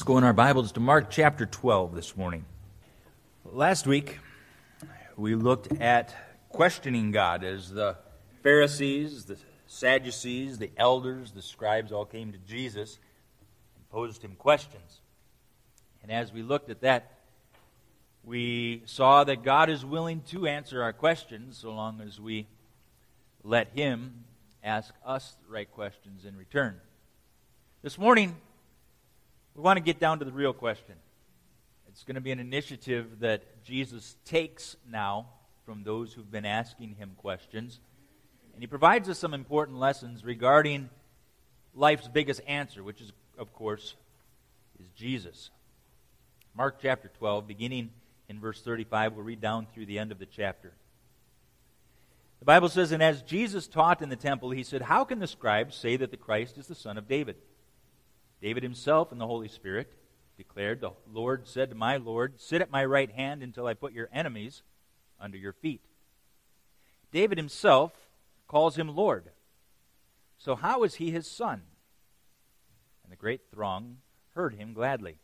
Let's go in our Bibles to Mark chapter 12 this morning. Last week, we looked at questioning God as the Pharisees, the Sadducees, the elders, the scribes all came to Jesus and posed him questions. And as we looked at that, we saw that God is willing to answer our questions so long as we let him ask us the right questions in return. This morning, we want to get down to the real question. It's going to be an initiative that Jesus takes now from those who've been asking him questions. And he provides us some important lessons regarding life's biggest answer, which is, of course, is Jesus. Mark chapter 12, beginning in verse 35, we'll read down through the end of the chapter. The Bible says, "And as Jesus taught in the temple, he said, 'How can the scribes say that the Christ is the son of David? David himself in the Holy Spirit declared, the Lord said to my Lord, sit at my right hand until I put your enemies under your feet. David himself calls him Lord. So how is he his son?' And the great throng heard him gladly.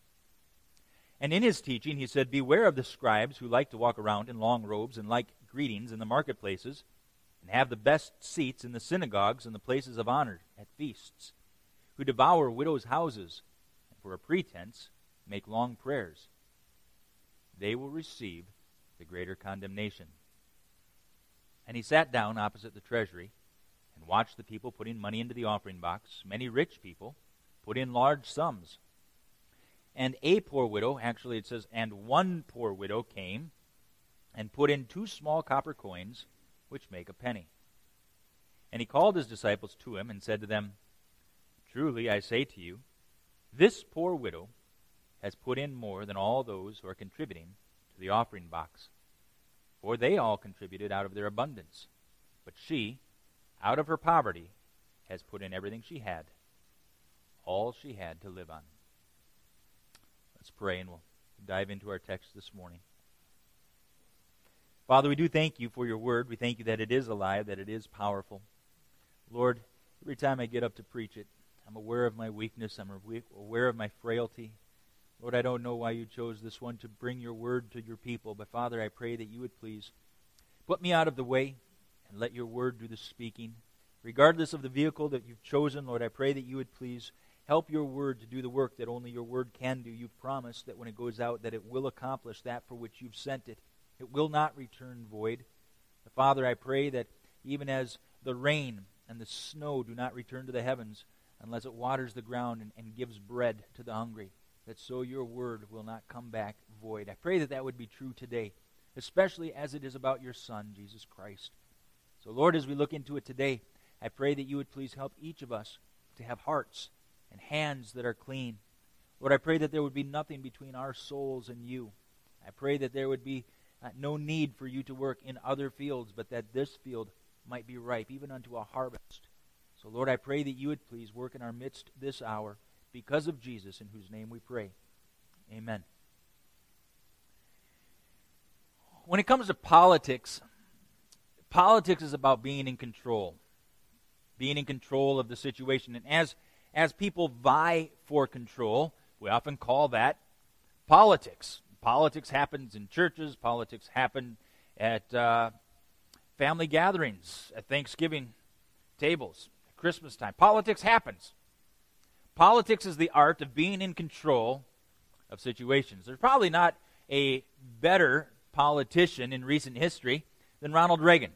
And in his teaching he said, 'Beware of the scribes who like to walk around in long robes and like greetings in the marketplaces, and have the best seats in the synagogues and the places of honor at feasts, who devour widows' houses, and for a pretense make long prayers. They will receive the greater condemnation.' And he sat down opposite the treasury and watched the people putting money into the offering box. Many rich people put in large sums. And a poor widow," actually it says, "and one poor widow came and put in 2 small copper coins, which make a penny. And he called his disciples to him and said to them, 'Truly I say to you, this poor widow has put in more than all those who are contributing to the offering box. For they all contributed out of their abundance. But she, out of her poverty, has put in everything she had, all she had to live on.'" Let's pray and we'll dive into our text this morning. Father, we do thank you for your word. We thank you that it is alive, that it is powerful. Lord, every time I get up to preach it, I'm aware of my weakness. I'm aware of my frailty. Lord, I don't know why you chose this one to bring your word to your people. But Father, I pray that you would please put me out of the way and let your word do the speaking. Regardless of the vehicle that you've chosen, Lord, I pray that you would please help your word to do the work that only your word can do. You've promised that when it goes out, that it will accomplish that for which you've sent it. It will not return void. But Father, I pray that even as the rain and the snow do not return to the heavens, unless it waters the ground and gives bread to the hungry, that so your word will not come back void. I pray that that would be true today, especially as it is about your Son, Jesus Christ. So Lord, as we look into it today, I pray that you would please help each of us to have hearts and hands that are clean. Lord, I pray that there would be nothing between our souls and you. I pray that there would be no need for you to work in other fields, but that this field might be ripe, even unto a harvest. So, Lord, I pray that you would please work in our midst this hour because of Jesus, in whose name we pray. Amen. When it comes to politics, politics is about being in control of the situation. And as people vie for control, we often call that politics. Politics happens in churches. Politics happen at family gatherings, at Thanksgiving tables, at Christmas time. Politics happens. Politics is the art of being in control of situations. There's probably not a better politician in recent history than Ronald Reagan.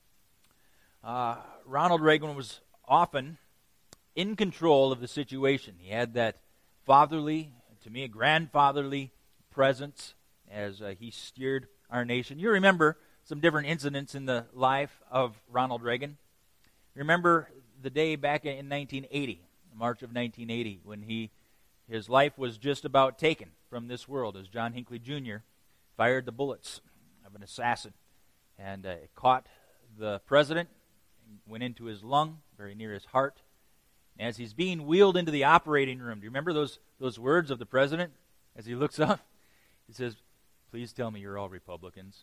Ronald Reagan was often in control of the situation. He had that fatherly, to me, a grandfatherly presence as he steered our nation. You remember some different incidents in the life of Ronald Reagan. Remember the day back in 1980, March of 1980, when his life was just about taken from this world as John Hinckley Jr. fired the bullets of an assassin and it caught the president and went into his lung, very near his heart. And as he's being wheeled into the operating room, do you remember those words of the president as he looks up? He says, "Please tell me you're all Republicans."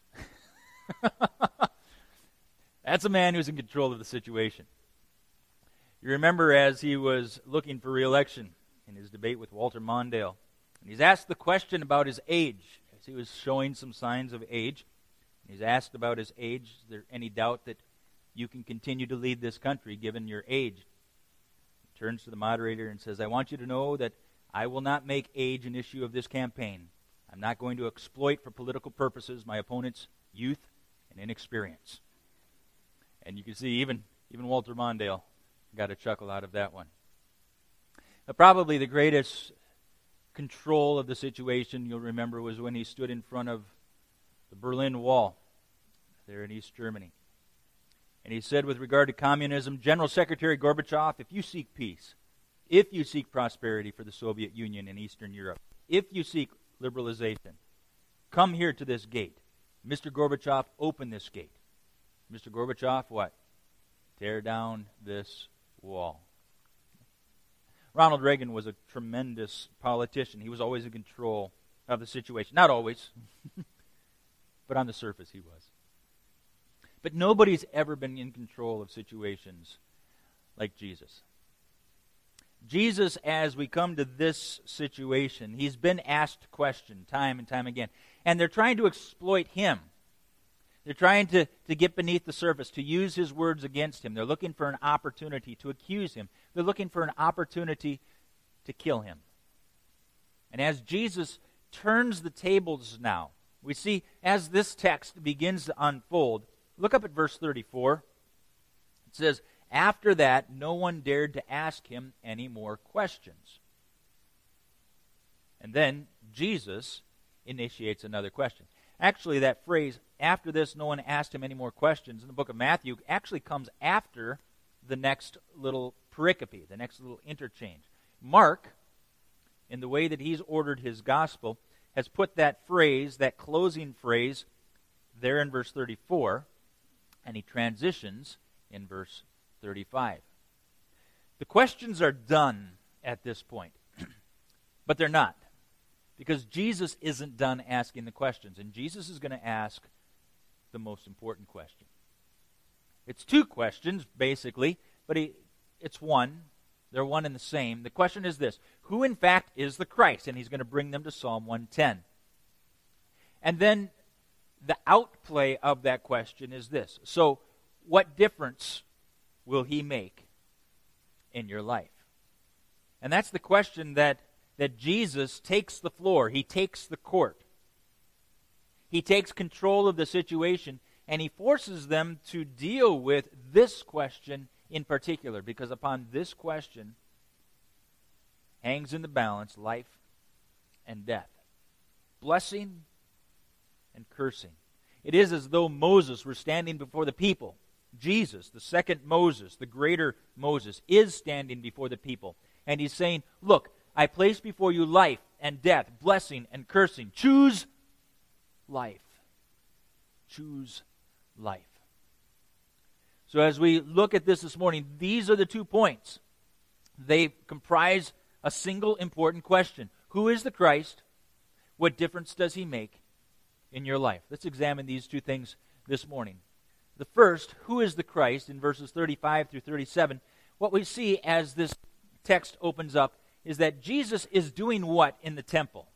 That's a man who's in control of the situation. You remember as he was looking for re-election in his debate with Walter Mondale. And he's asked the question about his age, as he was showing some signs of age. He's asked about his age. Is there any doubt that you can continue to lead this country given your age? He turns to the moderator and says, I want you to know that I will not make age an issue of this campaign. I'm not going to exploit for political purposes my opponent's youth and inexperience. And you can see even Walter Mondale got a chuckle out of that one. But probably the greatest control of the situation, you'll remember, was when he stood in front of the Berlin Wall there in East Germany. And he said with regard to communism, General Secretary Gorbachev, if you seek peace, if you seek prosperity for the Soviet Union and Eastern Europe, if you seek liberalization, come here to this gate. Mr. Gorbachev, open this gate. Mr. Gorbachev, what? Tear down this wall. Ronald Reagan was a tremendous politician. He was always in control of the situation. Not always, but on the surface he was. But nobody's ever been in control of situations like Jesus. Jesus, as we come to this situation, he's been asked questions time and time again. And they're trying to exploit him. They're trying to get beneath the surface, to use his words against him. They're looking for an opportunity to accuse him. They're looking for an opportunity to kill him. And as Jesus turns the tables now, we see as this text begins to unfold, look up at verse 34. It says, after that, no one dared to ask him any more questions. And then Jesus initiates another question. Actually, that phrase, after this, no one asked him any more questions, in the book of Matthew, actually comes after the next little pericope, the next little interchange. Mark, in the way that he's ordered his gospel, has put that phrase, that closing phrase, there in verse 34, and he transitions in verse 35. The questions are done at this point, but they're not, because Jesus isn't done asking the questions, and Jesus is going to ask the most important question. It's two questions, basically, but it's one. They're one and the same. The question is this: who in fact is the Christ? And he's going to bring them to Psalm 110. And then the outplay of that question is this: so what difference will he make in your life? And that's the question that Jesus takes the floor. He takes the court. He takes control of the situation, and he forces them to deal with this question in particular, because upon this question hangs in the balance life and death, blessing and cursing. It is as though Moses were standing before the people. Jesus, the second Moses, the greater Moses, is standing before the people. And he's saying, look, I place before you life and death, blessing and cursing. Choose life. Choose life. So as we look at this morning, these are the 2 points. They comprise a single important question. Who is the Christ? What difference does he make in your life? Let's examine these 2 things this morning. The first, who is the Christ, in verses 35 through 37, what we see as this text opens up is that Jesus is doing what in the temple?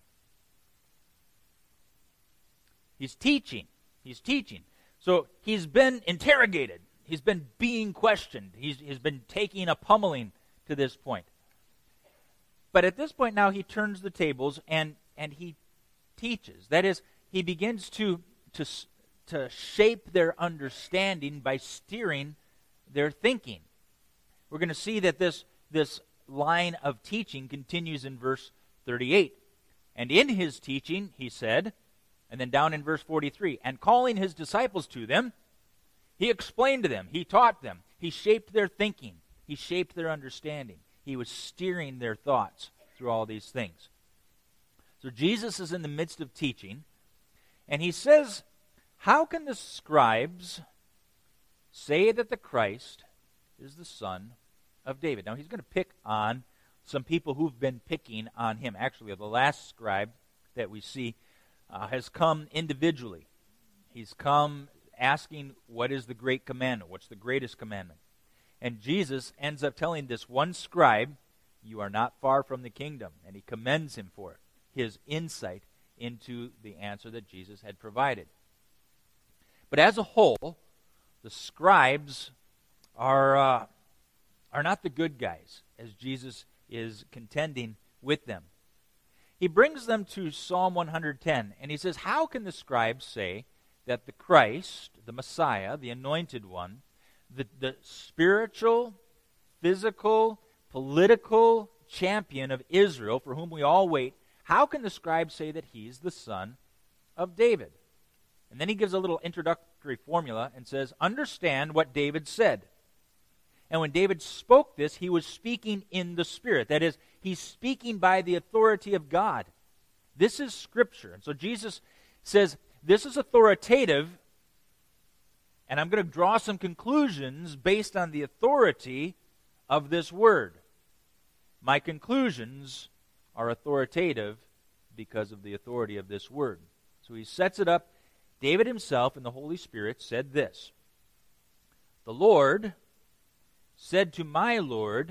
He's teaching. He's teaching. So he's been interrogated. He's been being questioned. He's been taking a pummeling to this point. But at this point now he turns the tables and he teaches. That is, he begins to shape their understanding by steering their thinking. We're going to see that this line of teaching continues in verse 38. And in his teaching, he said, and then down in verse 43, and calling his disciples to them, he explained to them, he taught them, he shaped their thinking, he shaped their understanding. He was steering their thoughts through all these things. So Jesus is in the midst of teaching, and he says, how can the scribes say that the Christ is the son of David? Now he's going to pick on some people who've been picking on him. Actually, the last scribe that we see has come individually. He's come asking, what is the great commandment? What's the greatest commandment? And Jesus ends up telling this one scribe You are not far from the kingdom. And he commends him for it, his insight into the answer that Jesus had provided. But as a whole, the scribes are not the good guys, as Jesus is contending with them. He brings them to Psalm 110, and he says, how can the scribes say that the Christ, the Messiah, the Anointed One, the spiritual, physical, political champion of Israel, for whom we all wait, how can the scribes say that he's the son of David? And then he gives a little introductory formula and says, understand what David said. And when David spoke this, he was speaking in the Spirit. That is, he's speaking by the authority of God. This is Scripture. And so Jesus says, this is authoritative, and I'm going to draw some conclusions based on the authority of this word. My conclusions are authoritative because of the authority of this word. So he sets it up. David himself in the Holy Spirit said this, the Lord said to my Lord,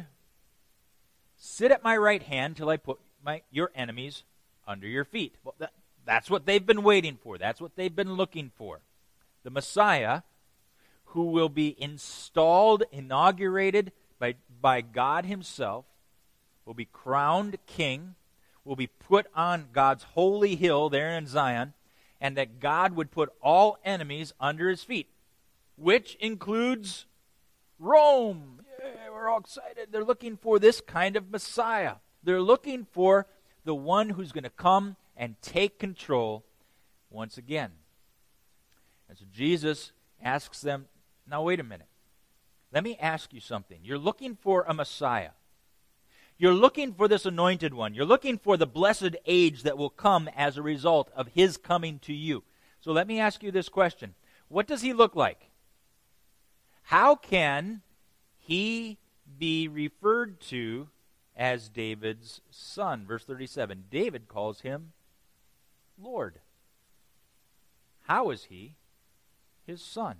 sit at my right hand till I put your enemies under your feet. Well, that's what they've been waiting for. That's what they've been looking for. The Messiah, who will be installed, inaugurated by God himself, will be crowned king, will be put on God's holy hill there in Zion, and that God would put all enemies under his feet, which includes Rome. Yeah, we're all excited. They're looking for this kind of Messiah. They're looking for the one who's going to come and take control once again. And so Jesus asks them, now wait a minute. Let me ask you something. You're looking for a Messiah. You're looking for this anointed one. You're looking for the blessed age that will come as a result of his coming to you. So let me ask you this question. What does he look like? How can he be referred to as David's son? Verse 37, David calls him Lord. How is he his son?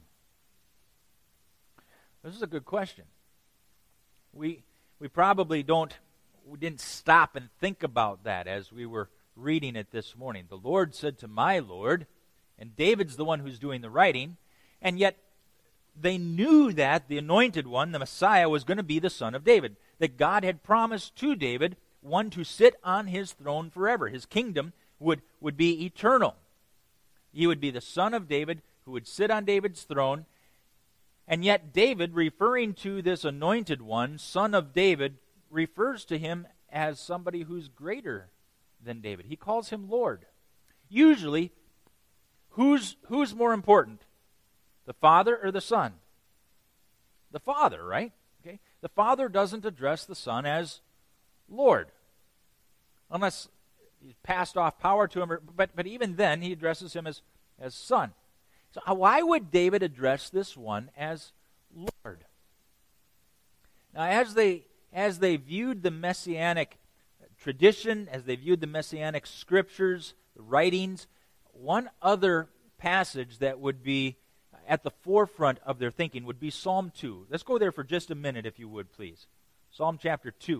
This is a good question. We probably didn't stop and think about that as we were reading it this morning. The Lord said to my Lord, and David's the one who's doing the writing, and yet they knew that the anointed one, the Messiah, was going to be the son of David, that God had promised to David one to sit on his throne forever. His kingdom would be eternal. He would be the son of David who would sit on David's throne. And yet David, referring to this anointed one, son of David, refers to him as somebody who's greater than David. He calls him Lord. Usually, who's more important? The Father or the Son? The Father, right? Okay. The Father doesn't address the Son as Lord, unless he's passed off power to him. But even then, he addresses him as Son. So why would David address this one as Lord? Now, as they viewed the Messianic tradition, as they viewed the Messianic scriptures, the writings, one other passage that would be at the forefront of their thinking would be Psalm 2. Let's go there for just a minute, if you would, please. Psalm chapter 2.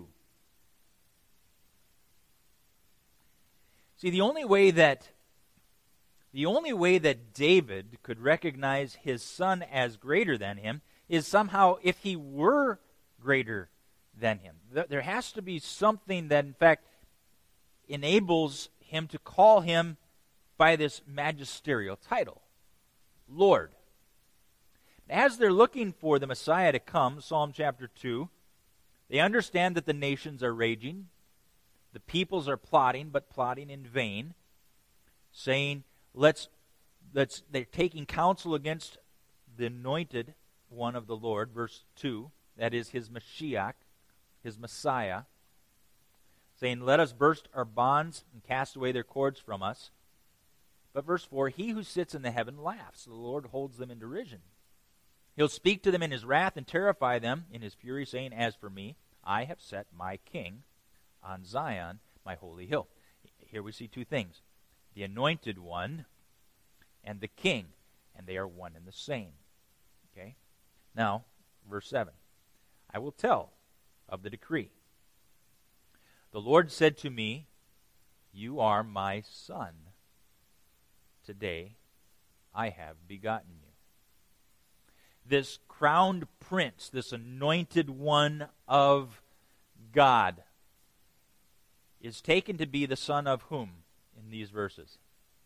See, the only way that David could recognize his son as greater than him is somehow if he were greater than him. There has to be something that, in fact, enables him to call him by this magisterial title, Lord. As they're looking for the Messiah to come, Psalm chapter 2, they understand that the nations are raging, the peoples are plotting, but plotting in vain, saying, they're taking counsel against the anointed one of the Lord, verse 2, that is his Mashiach, his Messiah, saying, let us burst our bonds and cast away their cords from us. But verse 4, he who sits in the heaven laughs. The Lord holds them in derision. He'll speak to them in his wrath and terrify them in his fury, saying, as for me, I have set my king on Zion, my holy hill. Here we see two things. The anointed one and the king, and they are one and the same. Okay? Now, verse 7. I will tell of the decree. The Lord said to me, you are my son. Today I have begotten you. This crowned prince, this anointed one of God, is taken to be the son of whom in these verses?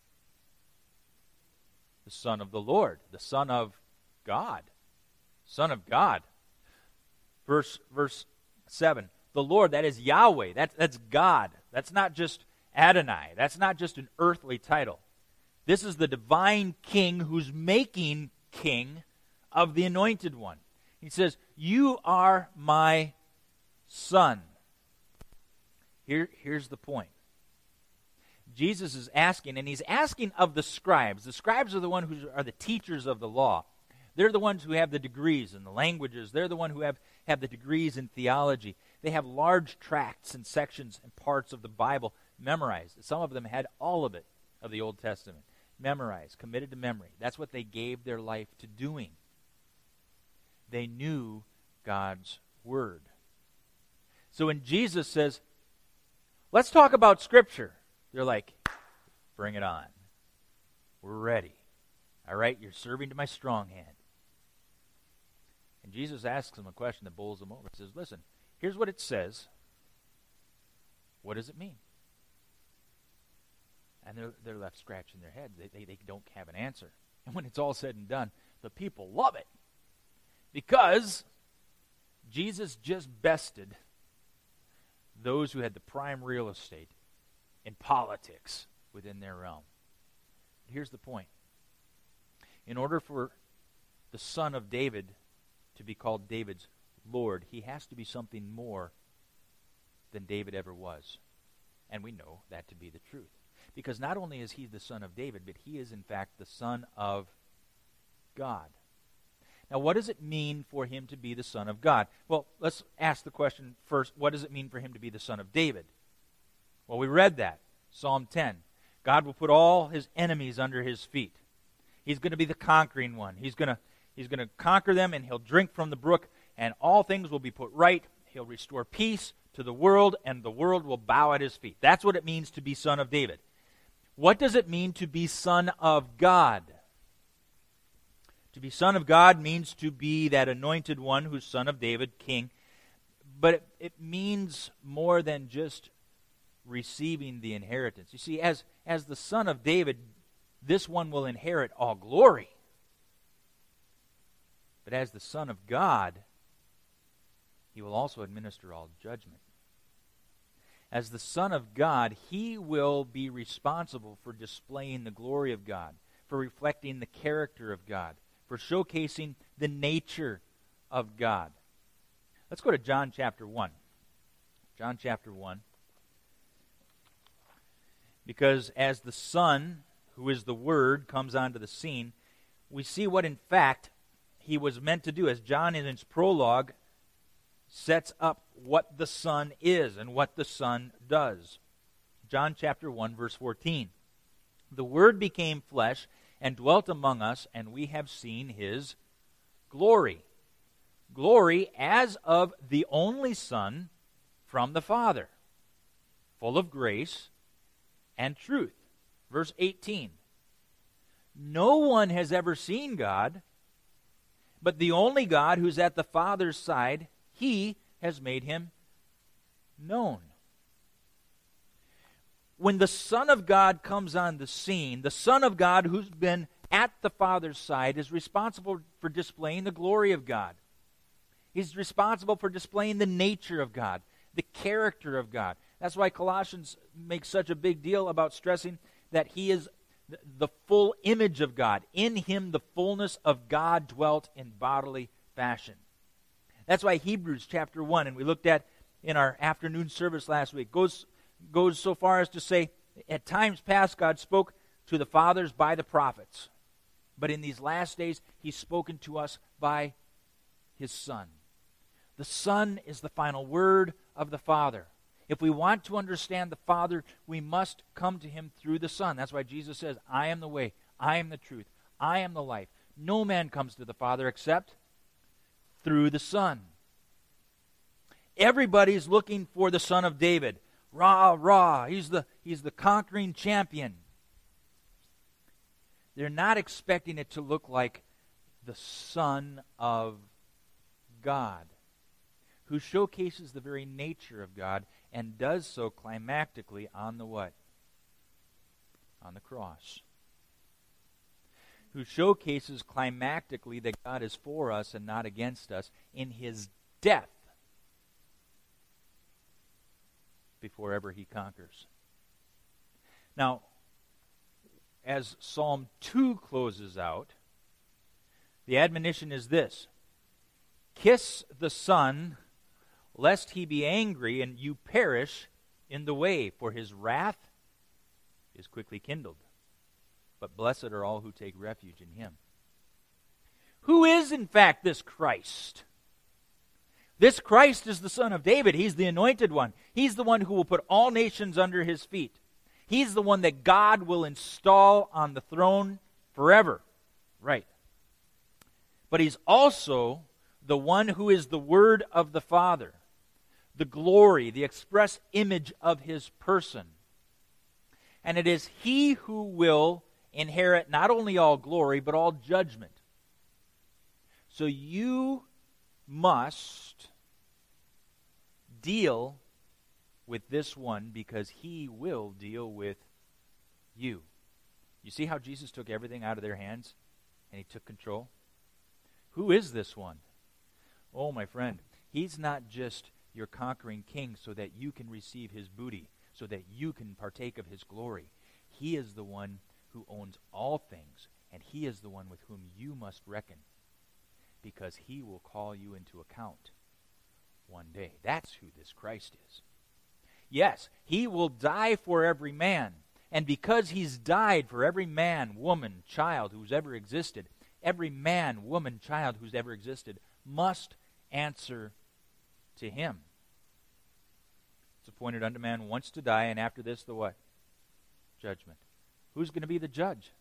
The Son of the Lord, the Son of God. Son of God. Verse 7. The Lord, that is Yahweh. That's God. That's not just Adonai. That's not just an earthly title. This is the divine king who's making king of the anointed one. He says, you are my son. Here's the point. Jesus is asking, and he's asking of the scribes. The scribes are the ones who are the teachers of the law. They're the ones who have the degrees in the languages. They're the ones who have the degrees in theology. They have large tracts and sections and parts of the Bible memorized. Some of them had all of it, of the Old Testament, memorized, committed to memory. That's what they gave their life to doing. They knew God's Word. So when Jesus says, let's talk about Scripture, they're like, bring it on. We're ready. All right, you're serving to my strong hand. And Jesus asks them a question that bowls them over. He says, listen, here's what it says. What does it mean? And they're left scratching their heads. They don't have an answer. And when it's all said and done, the people love it. Because Jesus just bested those who had the prime real estate in politics within their realm. Here's the point. In order for the son of David to be called David's Lord, he has to be something more than David ever was. And we know that to be the truth. Because not only is he the son of David, but he is in fact the son of God. Now, what does it mean for him to be the son of God? Well, let's ask the question first, what does it mean for him to be the son of David? Well, we read that, Psalm 10. God will put all his enemies under his feet. He's going to be the conquering one. He's going to conquer them, and he'll drink from the brook, and all things will be put right. He'll restore peace to the world, and the world will bow at his feet. That's what it means to be son of David. What does it mean to be son of God? To be son of God means to be that anointed one who's son of David, king. But it means more than just receiving the inheritance. You see, as the son of David, this one will inherit all glory. But as the Son of God, he will also administer all judgment. As the Son of God, he will be responsible for displaying the glory of God, for reflecting the character of God, for showcasing the nature of God. Let's go to John chapter 1. John chapter 1. Because as the Son, who is the Word, comes onto the scene, we see what in fact he was meant to do, as John in his prologue sets up what the Son is and what the Son does. John chapter 1, verse 14. The Word became flesh and dwelt among us, and we have seen his glory. Glory as of the only Son from the Father, full of grace and truth. Verse 18. No one has ever seen God, but the only God who's at the Father's side, he has made him known. When the Son of God comes on the scene, the Son of God who's been at the Father's side is responsible for displaying the glory of God. He's responsible for displaying the nature of God, the character of God. That's why Colossians makes such a big deal about stressing that he is the full image of God. In him the fullness of God dwelt in bodily fashion. That's why Hebrews chapter 1, and we looked at in our afternoon service last week, goes so far as to say, at times past God spoke to the fathers by the prophets. But in these last days, he's spoken to us by his Son. The Son is the final word of the Father. If we want to understand the Father, we must come to him through the Son. That's why Jesus says, I am the way, I am the truth, I am the life. No man comes to the Father except through the Son. Everybody's looking for the Son of David. Rah, rah, he's the conquering champion. They're not expecting it to look like the Son of God, who showcases the very nature of God and does so climactically on the what? On the cross. Who showcases climactically that God is for us and not against us in his death before ever he conquers. Now, as Psalm 2 closes out, the admonition is this: kiss the Son, lest he be angry and you perish in the way, for his wrath is quickly kindled. But blessed are all who take refuge in him. Who is, in fact, this Christ? This Christ is the Son of David. He's the anointed one. He's the one who will put all nations under his feet. He's the one that God will install on the throne forever. Right. But he's also the one who is the Word of the Father, the glory, the express image of his person. And it is he who will inherit not only all glory, but all judgment. So you must deal with this one because he will deal with you. You see how Jesus took everything out of their hands and he took control? Who is this one? Oh, my friend, he's not just your conquering king so that you can receive his booty, so that you can partake of his glory. He is the one who owns all things, and he is the one with whom you must reckon, because he will call you into account one day. That's who this Christ is. Yes, he will die for every man, and because he's died for every man, woman, child who's ever existed, every man, woman, child who's ever existed must answer to him. It's appointed unto man once to die, and after this the what? Judgment. Who's going to be the judge?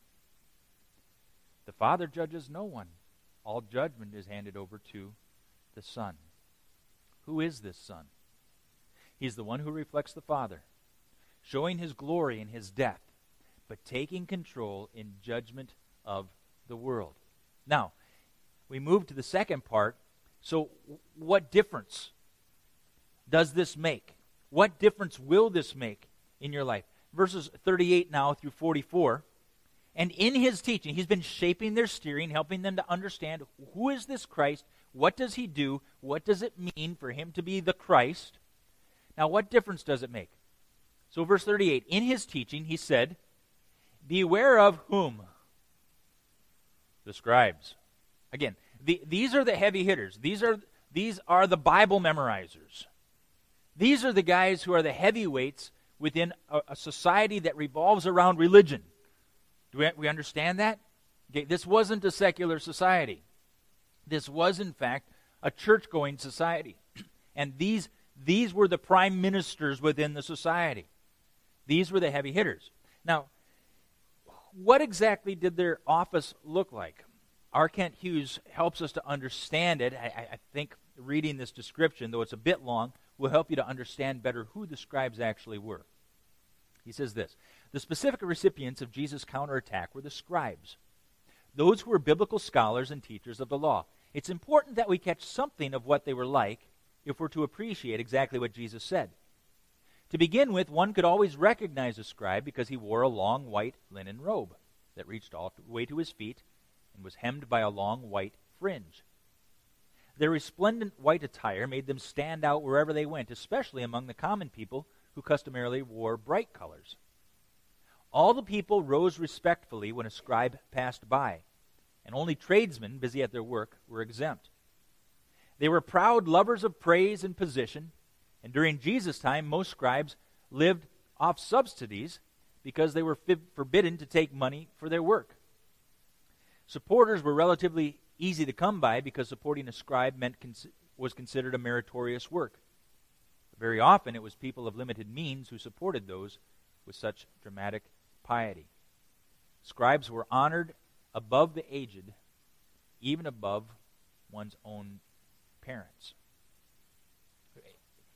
The Father judges no one. All judgment is handed over to the Son. Who is this Son? He's the one who reflects the Father, showing his glory in his death, but taking control in judgment of the world. Now, we move to the second part. So, what difference does this make? What difference will this make in your life? Verses 38 now through 44. And in his teaching, he's been shaping their steering, helping them to understand who is this Christ, what does he do, what does it mean for him to be the Christ. Now, what difference does it make? So, verse 38, in his teaching, he said, beware of whom? The scribes. Again, these are the heavy hitters. These are the Bible memorizers. These are the guys who are the heavyweights within a society that revolves around religion. Do we understand that? Okay, this wasn't a secular society. This was, in fact, a church-going society. And these were the prime ministers within the society. These were the heavy hitters. Now, what exactly did their office look like? R. Kent Hughes helps us to understand it. I think reading this description, though it's a bit long, will help you to understand better who the scribes actually were. He says this: the specific recipients of Jesus' counterattack were the scribes, those who were biblical scholars and teachers of the law. It's important that we catch something of what they were like if we're to appreciate exactly what Jesus said. To begin with, one could always recognize a scribe because he wore a long white linen robe that reached all the way to his feet and was hemmed by a long white fringe. Their resplendent white attire made them stand out wherever they went, especially among the common people who customarily wore bright colors. All the people rose respectfully when a scribe passed by, and only tradesmen busy at their work were exempt. They were proud lovers of praise and position, and during Jesus' time, most scribes lived off subsidies because they were forbidden to take money for their work. Supporters were relatively easy to come by because supporting a scribe was considered a meritorious work. Very often it was people of limited means who supported those with such dramatic piety. Scribes were honored above the aged, even above one's own parents.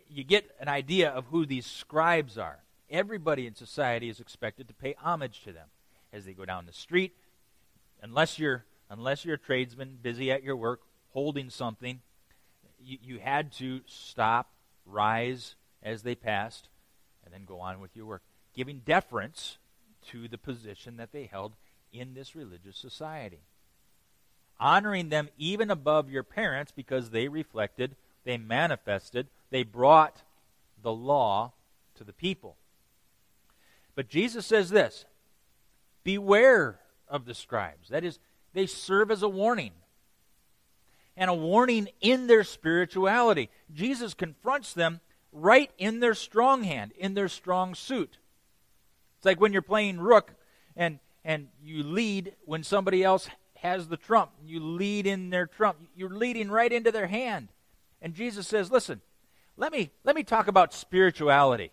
you get an idea of who these scribes are. Everybody in society is expected to pay homage to them as they go down the street. Unless you're a tradesman busy at your work holding something, you had to stop, rise as they passed, and then go on with your work, giving deference to the position that they held in this religious society. Honoring them even above your parents because they reflected, they manifested, they brought the law to the people. But Jesus says this, beware of the scribes. That is, they serve as a warning. And a warning in their spirituality. Jesus confronts them right in their strong hand, in their strong suit. It's like when you're playing rook and you lead when somebody else has the trump. You lead in their trump. You're leading right into their hand. And Jesus says, listen, let me talk about spirituality.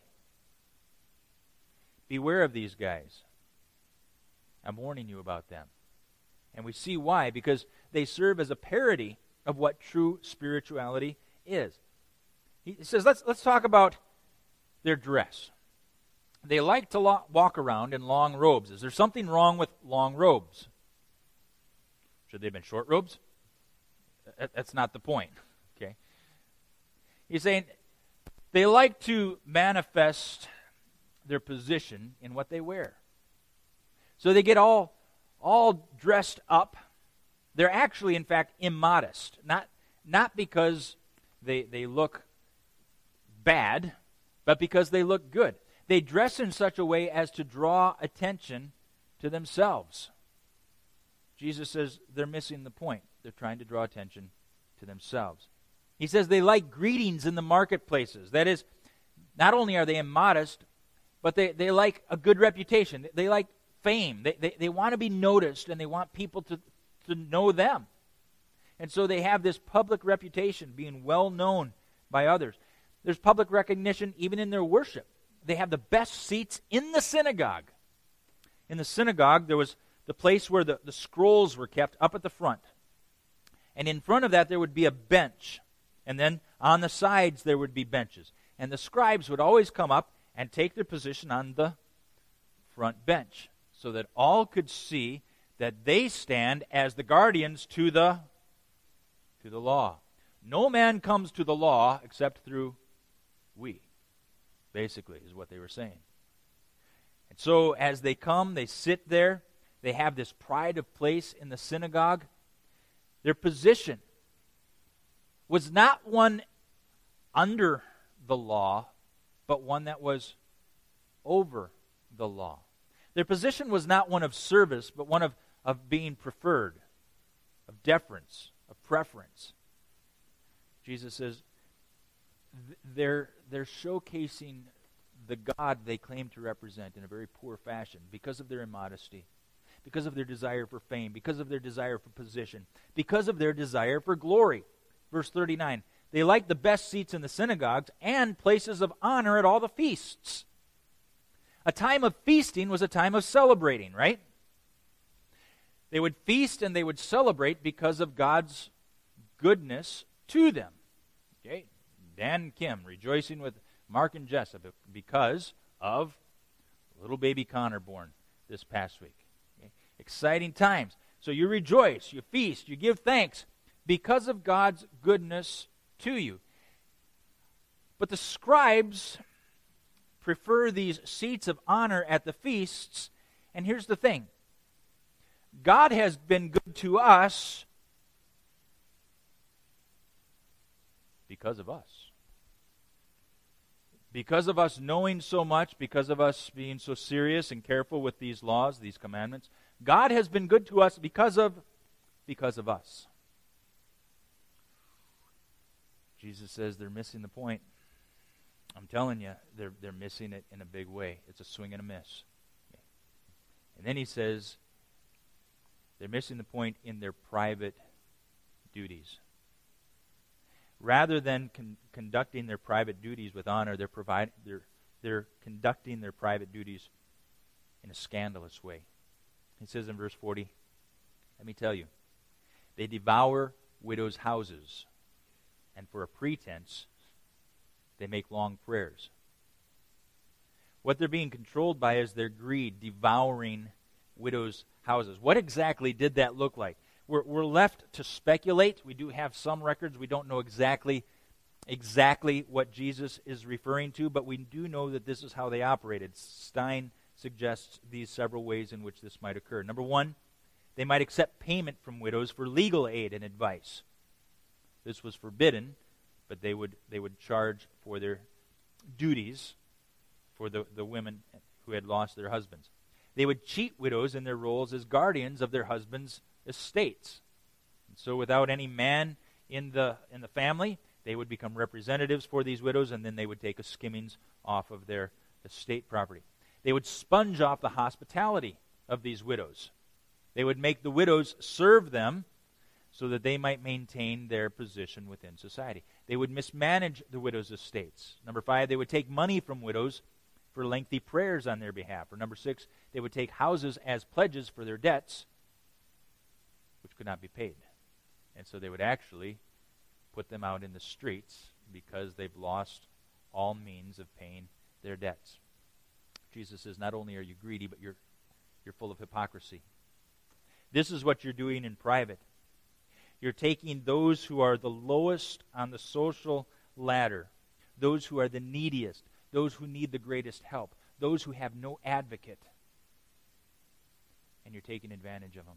Beware of these guys. I'm warning you about them. And we see why, because they serve as a parody of what true spirituality is. He says, let's talk about their dress. They like to walk around in long robes. Is there something wrong with long robes? Should they have been short robes? That's not the point. Okay. He's saying they like to manifest their position in what they wear. So they get all dressed up. They're actually, in fact, immodest. Not because they look bad, but because they look good. They dress in such a way as to draw attention to themselves. Jesus says they're missing the point. They're trying to draw attention to themselves. He says they like greetings in the marketplaces. That is, not only are they immodest, but they like a good reputation. They like fame. They want to be noticed, and they want people to know them. And so they have this public reputation, being well known by others. There's public recognition even in their worship. They have the best seats in the synagogue. In the synagogue, there was the place where the scrolls were kept up at the front. And in front of that, there would be a bench. And then on the sides, there would be benches. And the scribes would always come up and take their position on the front bench so that all could see that they stand as the guardians to the law. No man comes to the law except through we, basically, is what they were saying. And so as they come, they sit there. They have this pride of place in the synagogue. Their position was not one under the law, but one that was over the law. Their position was not one of service, but one of being preferred, of deference, of preference. Jesus says they're showcasing the God they claim to represent in a very poor fashion because of their immodesty, because of their desire for fame, because of their desire for position, because of their desire for glory. Verse 39, they like the best seats in the synagogues and places of honor at all the feasts. A time of feasting was a time of celebrating, right? They would feast and they would celebrate because of God's goodness to them. Okay? Dan and Kim rejoicing with Mark and Jessica because of little baby Connor born this past week. Okay? Exciting times. So you rejoice, you feast, you give thanks because of God's goodness to you. But the scribes prefer these seats of honor at the feasts, and here's the thing. God has been good to us because of us. Because of us knowing so much, because of us being so serious and careful with these laws, these commandments, God has been good to us because of us. Jesus says they're missing the point. I'm telling you, they're missing it in a big way. It's a swing and a miss. Okay. And then he says they're missing the point in their private duties. Rather than conducting their private duties with honor, they're conducting their private duties in a scandalous way. He says in verse 40, let me tell you, they devour widows' houses, and for a pretense, They make long prayers. What they're being controlled by is their greed, devouring widows' houses. What exactly did that look like? We're left to speculate. We do have some records. We don't know exactly what Jesus is referring to, but we do know that this is how they operated. Stein suggests these several ways in which this might occur. Number one, they might accept payment from widows for legal aid and advice. This was forbidden, but they would charge for their duties for the women who had lost their husbands. They would cheat widows in their roles as guardians of their husbands' estates. And so without any man in the family, they would become representatives for these widows, and then they would take a skimmings off of their estate property. They would sponge off the hospitality of these widows. They would make the widows serve them so that they might maintain their position within society. They would mismanage the widows' estates. Number 5, they would take money from widows for lengthy prayers on their behalf. Or number 6, they would take houses as pledges for their debts, which could not be paid. And so they would actually put them out in the streets because they've lost all means of paying their debts. Jesus says, not only are you greedy, but you're full of hypocrisy. This is what you're doing in private. You're taking those who are the lowest on the social ladder, those who are the neediest, those who need the greatest help, those who have no advocate, and you're taking advantage of them.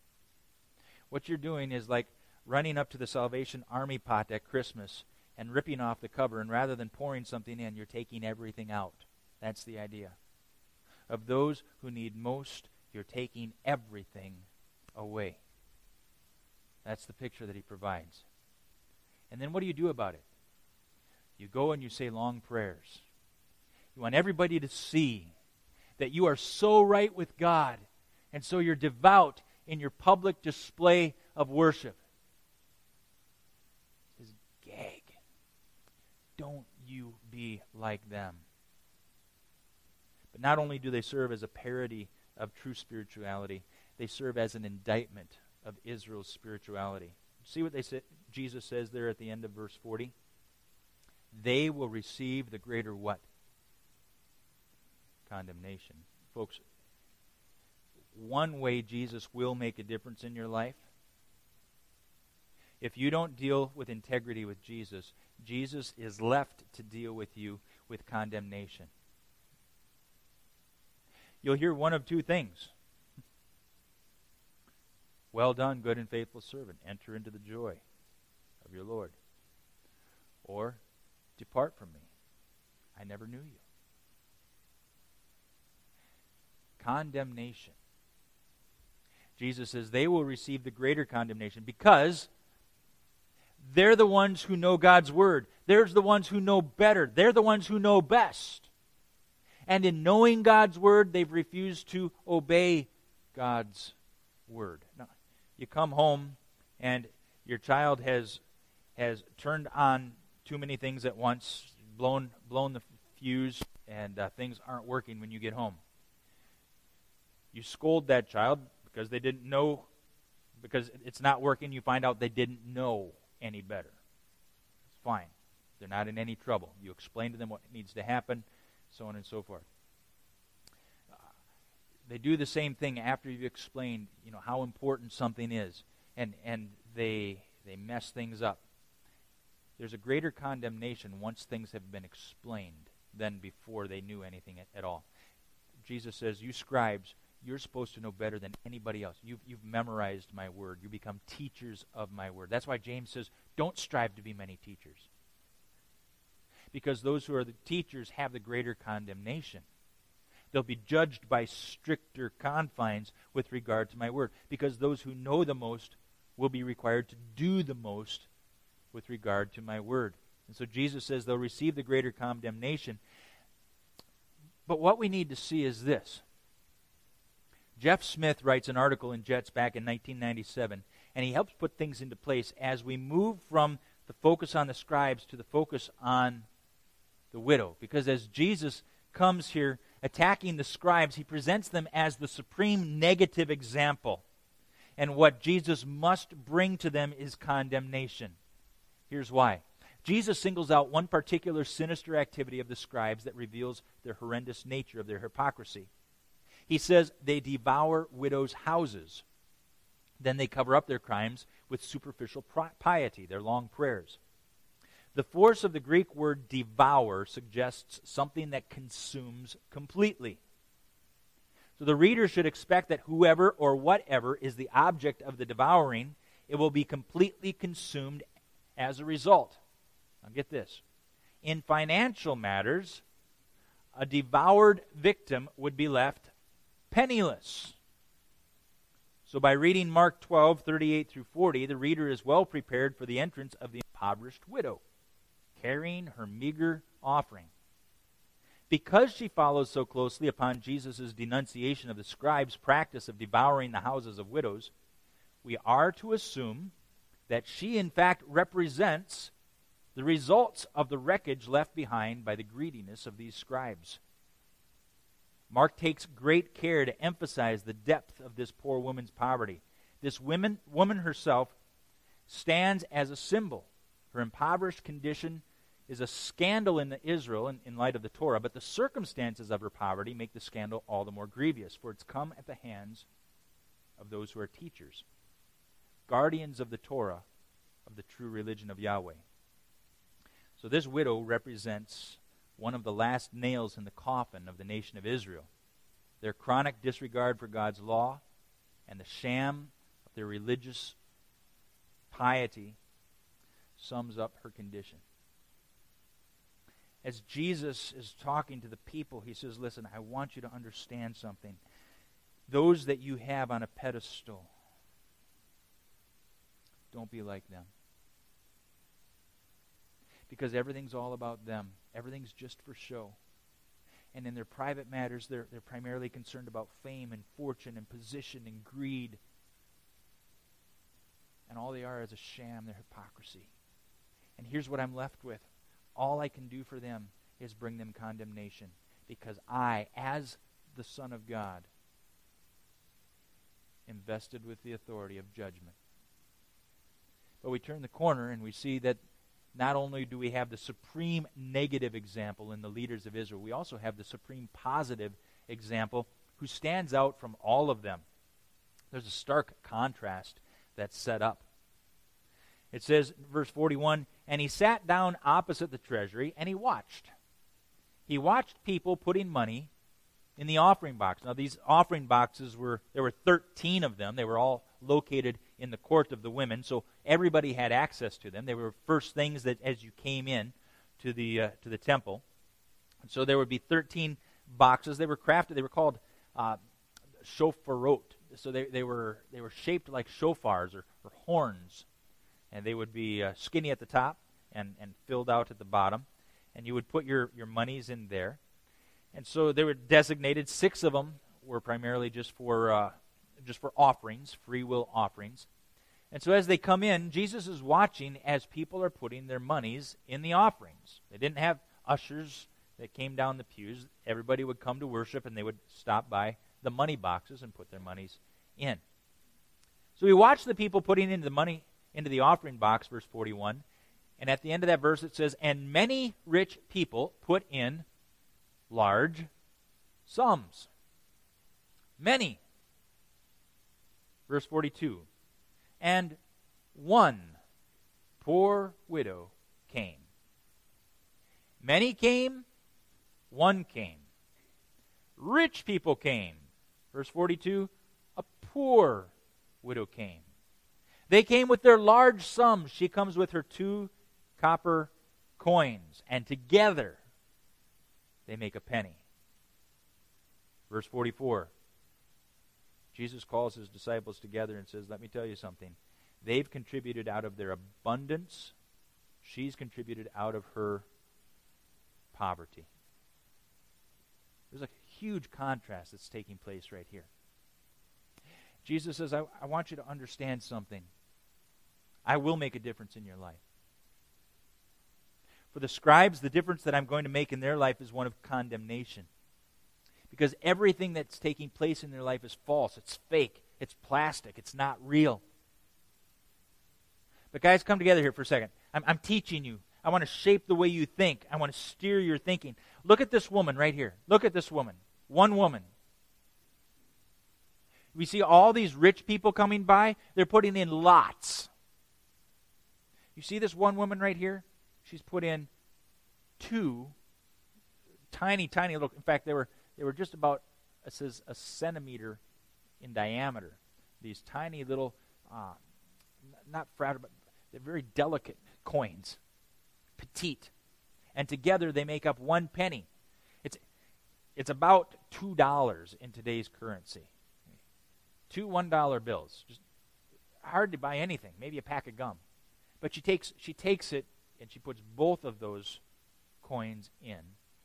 What you're doing is like running up to the Salvation Army pot at Christmas and ripping off the cover, and rather than pouring something in, you're taking everything out. That's the idea. Of those who need most, you're taking everything away. That's the picture that he provides. And then what do you do about it? You go and you say long prayers. You want everybody to see that you are so right with God, and so you're devout in your public display of worship. This gag. Don't you be like them. But not only do they serve as a parody of true spirituality, they serve as an indictment of Israel's spirituality. See what Jesus says there at the end of verse 40? They will receive the greater what? Condemnation. Folks, one way Jesus will make a difference in your life, if you don't deal with integrity with Jesus, Jesus is left to deal with you with condemnation. You'll hear one of two things. Well done, good and faithful servant. Enter into the joy of your Lord. Or, depart from me. I never knew you. Condemnation. Jesus says they will receive the greater condemnation because they're the ones who know God's word. They're the ones who know better. They're the ones who know best. And in knowing God's word, they've refused to obey God's word. Now, you come home and your child has turned on too many things at once, blown the fuse, and things aren't working when you get home. You scold that child because they didn't know, because it's not working. You find out they didn't know any better. It's fine. They're not in any trouble. You explain to them what needs to happen, so on and so forth. They do the same thing after you've explained, how important something is, and they mess things up. There's a greater condemnation once things have been explained than before they knew anything at all. Jesus says, you scribes, you're supposed to know better than anybody else. You've memorized my word. You become teachers of my word. That's why James says, don't strive to be many teachers. Because those who are the teachers have the greater condemnation. They'll be judged by stricter confines with regard to my word. Because those who know the most will be required to do the most with regard to my word. And so Jesus says they'll receive the greater condemnation. But what we need to see is this. Jeff Smith writes an article in Jets back in 1997, and he helps put things into place as we move from the focus on the scribes to the focus on the widow. Because as Jesus comes here attacking the scribes, he presents them as the supreme negative example. And what Jesus must bring to them is condemnation. Here's why. Jesus singles out one particular sinister activity of the scribes that reveals their horrendous nature of their hypocrisy. He says they devour widows' houses. Then they cover up their crimes with superficial piety, their long prayers. The force of the Greek word devour suggests something that consumes completely. So the reader should expect that whoever or whatever is the object of the devouring, it will be completely consumed as a result. Now get this. In financial matters, a devoured victim would be left penniless. So by reading Mark 12, 38 through 40, the reader is well prepared for the entrance of the impoverished widow, carrying her meager offering. Because she follows so closely upon Jesus' denunciation of the scribes' practice of devouring the houses of widows, we are to assume that she in fact represents the results of the wreckage left behind by the greediness of these scribes. Mark takes great care to emphasize the depth of this poor woman's poverty. This woman herself stands as a symbol. Her impoverished condition is a scandal in Israel in light of the Torah, but the circumstances of her poverty make the scandal all the more grievous, for it's come at the hands of those who are teachers, guardians of the Torah, of the true religion of Yahweh. So this widow represents one of the last nails in the coffin of the nation of Israel. Their chronic disregard for God's law and the sham of their religious piety sums up her condition. As Jesus is talking to the people, he says, listen, I want you to understand something. Those that you have on a pedestal, don't be like them. Because everything's all about them. Everything's just for show. And in their private matters, they're primarily concerned about fame and fortune and position and greed. And all they are is a sham, their hypocrisy. And here's what I'm left with. All I can do for them is bring them condemnation, because I, as the Son of God, am vested with the authority of judgment. But we turn the corner and we see that not only do we have the supreme negative example in the leaders of Israel, we also have the supreme positive example who stands out from all of them. There's a stark contrast that's set up. It says, verse 41, and he sat down opposite the treasury, and he watched. He watched people putting money in the offering box. Now, these offering boxes there were 13 of them. They were all located in the court of the women, so everybody had access to them. They were first things that as you came in to the temple. And so there would be 13 boxes. They were crafted. They were called shofarot. So they were shaped like shofars or horns. And they would be skinny at the top and filled out at the bottom. And you would put your monies in there. And so they were designated. 6 of them were primarily just for offerings, free will offerings. And so as they come in, Jesus is watching as people are putting their monies in the offerings. They didn't have ushers that came down the pews. Everybody would come to worship, and they would stop by the money boxes and put their monies in. So we watch the people putting in the money into the offering box, verse 41. And at the end of that verse it says, and many rich people put in large sums. Many. Verse 42. And one poor widow came. Many came, one came. Rich people came. Verse 42. A poor widow came. They came with their large sums. She comes with her 2 copper coins. And together they make a penny. Verse 44. Jesus calls his disciples together and says, let me tell you something. They've contributed out of their abundance. She's contributed out of her poverty. There's a huge contrast that's taking place right here. Jesus says, I want you to understand something. I will make a difference in your life. For the scribes, the difference that I'm going to make in their life is one of condemnation. Because everything that's taking place in their life is false. It's fake. It's plastic. It's not real. But guys, come together here for a second. I'm teaching you. I want to shape the way you think. I want to steer your thinking. Look at this woman right here. Look at this woman. One woman. We see all these rich people coming by. They're putting in lots. You see this one woman right here? She's put in 2 tiny little. In fact, they were just about, it says, a centimeter in diameter. These tiny little, not fragile, but they're very delicate coins, petite, and together they make up 1 penny. It's about $2 in today's currency. 2 $1 bills, just hard to buy anything. Maybe a pack of gum, but she takes it and she puts both of those coins in.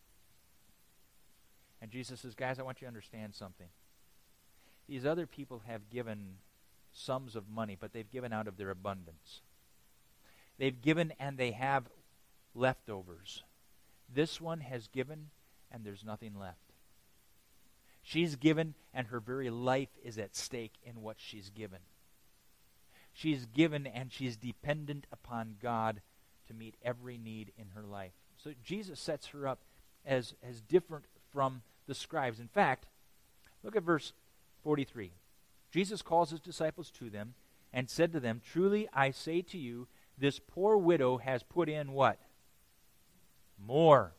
And Jesus says, guys, I want you to understand something. These other people have given sums of money, but they've given out of their abundance. They've given and they have leftovers. This one has given and there's nothing left. She's given and her very life is at stake in what she's given. She's given and she's dependent upon God to meet every need in her life. So Jesus sets her up as different from the scribes. In fact, look at verse 43. Jesus calls his disciples to them and said to them, truly I say to you, this poor widow has put in what? More.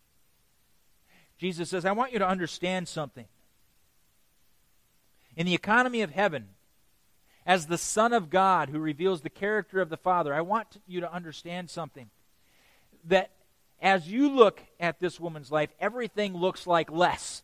Jesus says, I want you to understand something. In the economy of heaven, as the Son of God who reveals the character of the Father, I want you to understand something. That as you look at this woman's life, everything looks like less.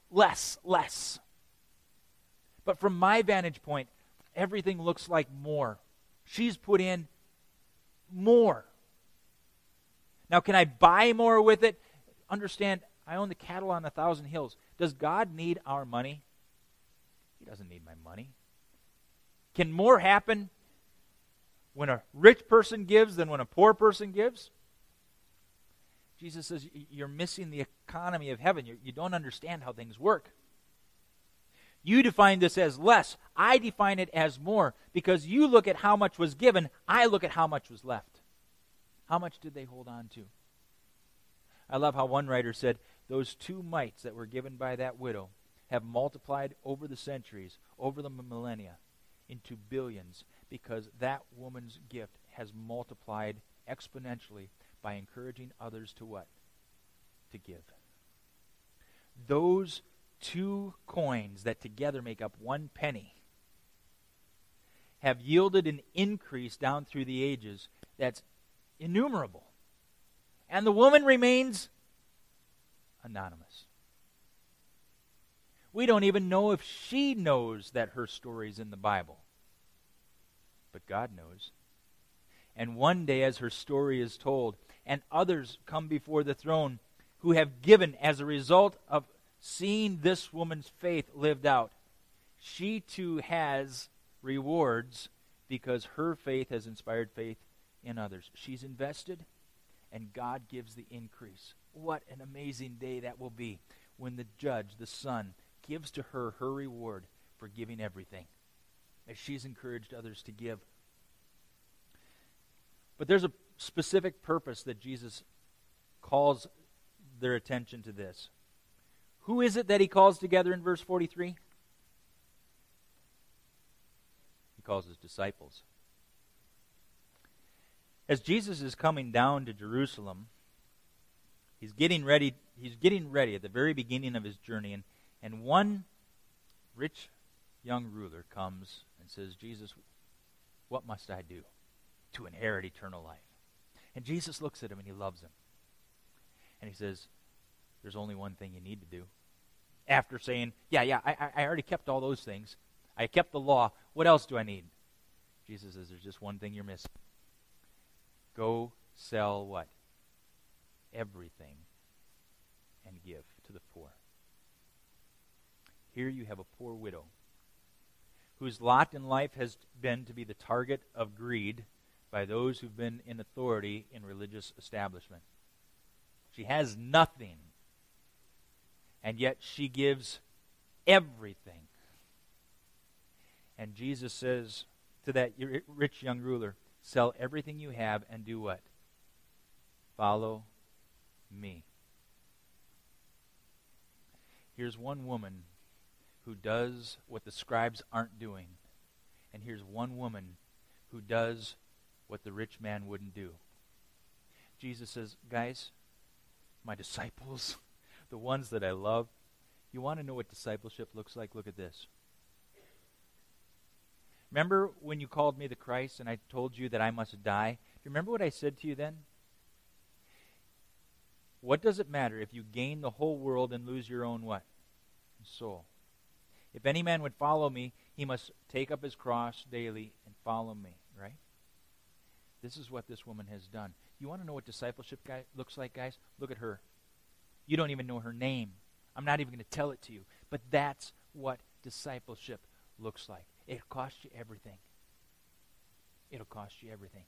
But from my vantage point, everything looks like more. She's put in more. Now, can I buy more with it? Understand, I own the cattle on 1,000 hills. Does God need our money? He doesn't need my money. Can more happen when a rich person gives than when a poor person gives? Jesus says, you're missing the economy of heaven. You don't understand how things work. You define this as less. I define it as more. Because you look at how much was given, I look at how much was left. How much did they hold on to? I love how one writer said, those 2 mites that were given by that widow have multiplied over the centuries, over the millennia, into billions, because that woman's gift has multiplied exponentially by encouraging others to what? To give. Those 2 coins that together make up 1 penny have yielded an increase down through the ages that's innumerable. And the woman remains anonymous. We don't even know if she knows that her story's in the Bible. But God knows. And one day as her story is told, and others come before the throne who have given as a result of seeing this woman's faith lived out, she too has rewards because her faith has inspired faith in others. She's invested, and God gives the increase. What an amazing day that will be when the judge, the Son, gives to her reward for giving everything, as she's encouraged others to give. But there's a specific purpose that Jesus calls their attention to this. Who is it that he calls together in verse 43? He calls his disciples. As Jesus is coming down to Jerusalem, he's getting ready at the very beginning of his journey, and one rich young ruler comes and says, Jesus, what must I do to inherit eternal life? And Jesus looks at him and he loves him. And he says, there's only one thing you need to do. After saying, I already kept all those things. I kept the law. What else do I need? Jesus says, there's just one thing you're missing. Go sell what? Everything and give to the poor. Here you have a poor widow whose lot in life has been to be the target of greed by those who've been in authority in religious establishment. She has nothing, and yet she gives everything. And Jesus says to that rich young ruler, sell everything you have and do what? Follow me. Here's one woman who does what the scribes aren't doing. And here's one woman who does what the rich man wouldn't do. Jesus says, guys, my disciples, the ones that I love, you want to know what discipleship looks like? Look at this. Remember when you called me the Christ and I told you that I must die? Do you remember what I said to you then? What does it matter if you gain the whole world and lose your own what? Soul. If any man would follow me, he must take up his cross daily and follow me, right? This is what this woman has done. You want to know what discipleship looks like, guys? Look at her. You don't even know her name. I'm not even going to tell it to you. But that's what discipleship looks like. It'll cost you everything. It'll cost you everything.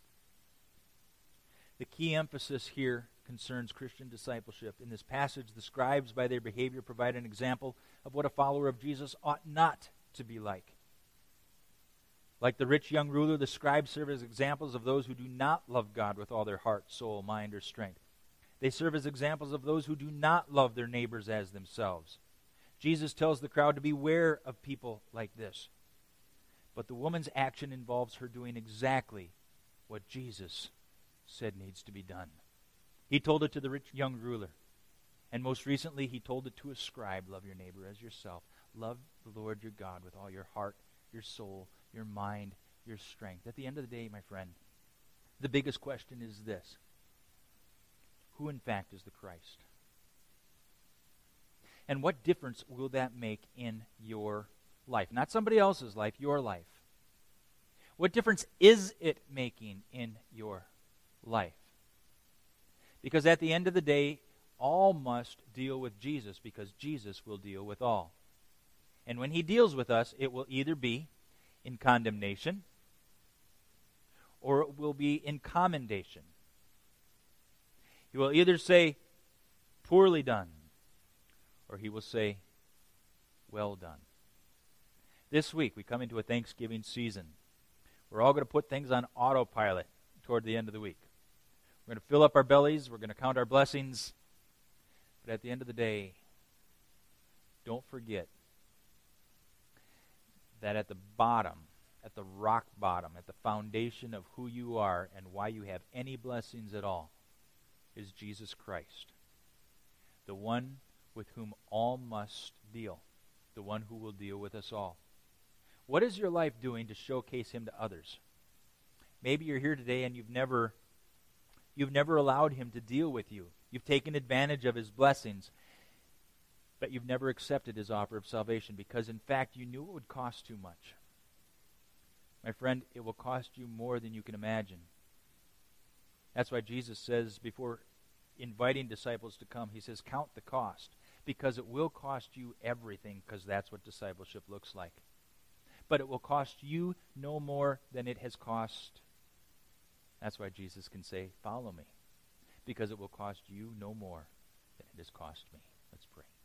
The key emphasis here concerns Christian discipleship. In this passage, the scribes, by their behavior, provide an example of what a follower of Jesus ought not to be like. Like the rich young ruler, the scribes serve as examples of those who do not love God with all their heart, soul, mind, or strength. They serve as examples of those who do not love their neighbors as themselves. Jesus tells the crowd to beware of people like this. But the woman's action involves her doing exactly what Jesus said needs to be done. He told it to the rich young ruler. And most recently, he told it to a scribe, love your neighbor as yourself. Love the Lord your God with all your heart, your soul, your mind, your strength. At the end of the day, my friend, the biggest question is this. Who in fact is the Christ? And what difference will that make in your life? Not somebody else's life, your life. What difference is it making in your life? Because at the end of the day, all must deal with Jesus because Jesus will deal with all. And when he deals with us, it will either be in condemnation or it will be in commendation. He will either say, poorly done, or he will say, well done. This week, we come into a Thanksgiving season. We're all going to put things on autopilot toward the end of the week. We're going to fill up our bellies. We're going to count our blessings. But at the end of the day, don't forget that at the bottom, at the rock bottom, at the foundation of who you are and why you have any blessings at all, is Jesus Christ, the one with whom all must deal, the one who will deal with us all. What is your life doing to showcase him to others? Maybe you're here today and you've never allowed him to deal with you. You've taken advantage of his blessings, but you've never accepted his offer of salvation because, in fact, you knew it would cost too much. My friend, it will cost you more than you can imagine. That's why Jesus says, before inviting disciples to come, he says, count the cost, because it will cost you everything, because that's what discipleship looks like. But it will cost you no more than it has cost. That's why Jesus can say, follow me, because it will cost you no more than it has cost me. Let's pray.